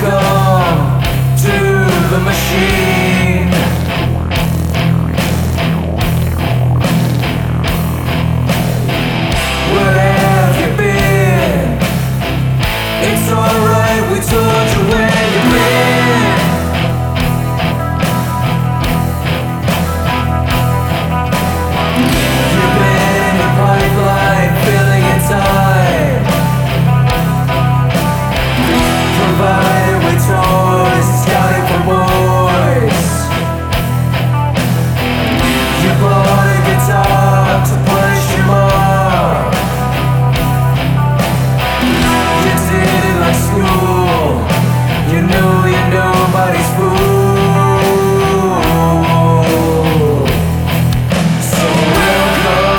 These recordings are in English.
Welcome to the machine. Where have you been? It's alright, we told you where you've been. You've been in the pipeline, filling in time, provided with toys, scouting for boys. You bought a guitar to punish your mom. You did it like school. You know you're nobody's fool. So welcome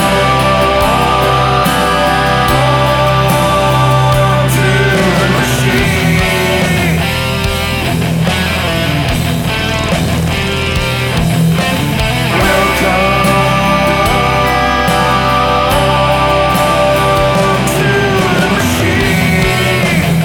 to the machine. Welcome to the machine.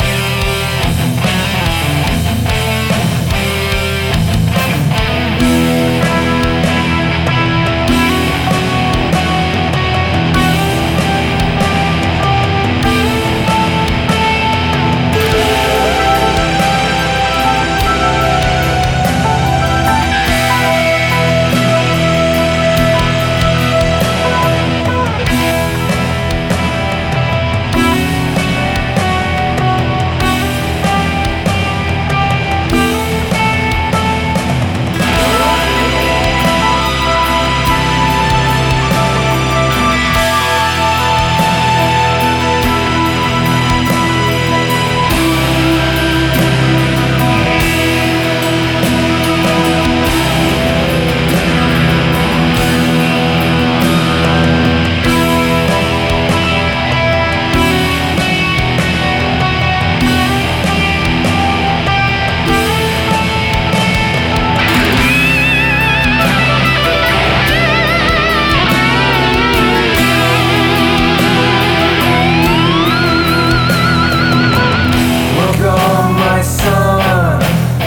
Welcome, my son.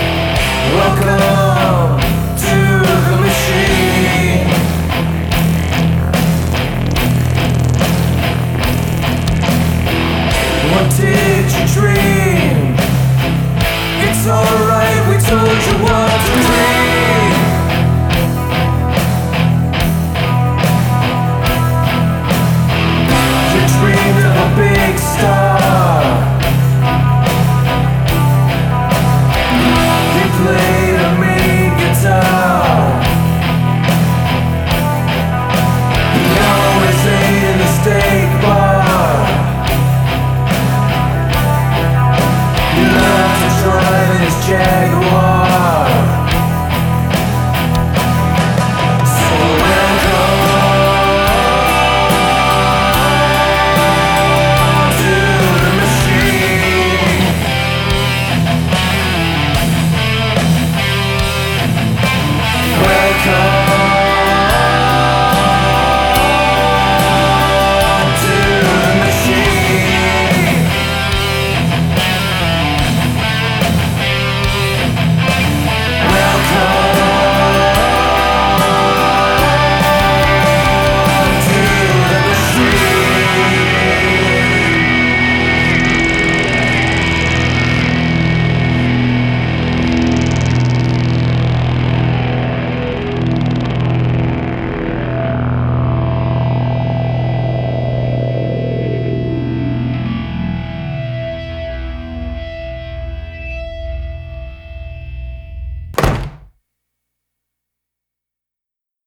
Welcome to the machine. What did you dream? It's alright, we told you what to dream. You dreamed of a big star. You played a mean guitar. You always ate in the steak bar. You loved to drive in his Jaguar.